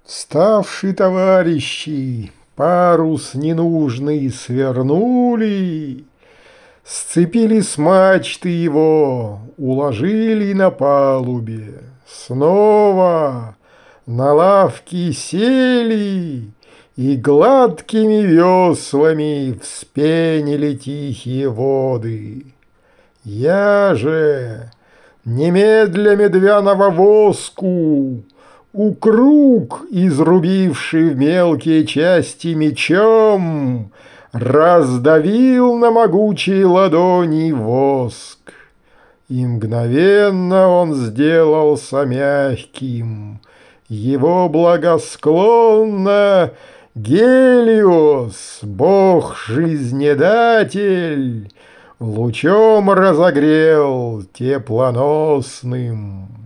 Вставши товарищи, парус ненужный свернули, сцепили с мачты его, уложили на палубе. Снова на лавки сели и гладкими веслами вспенили тихие воды. Я же, немедля медвяного воску, укруг, изрубивший в мелкие части мечом, раздавил на могучей ладони воск, и мгновенно он сделался мягким. Его благосклонно Гелиос, бог-жизнедатель, лучом разогрел теплоносным.